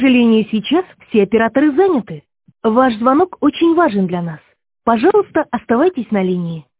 сожалению, сейчас все операторы заняты. Ваш звонок очень важен для нас. Пожалуйста, оставайтесь на линии.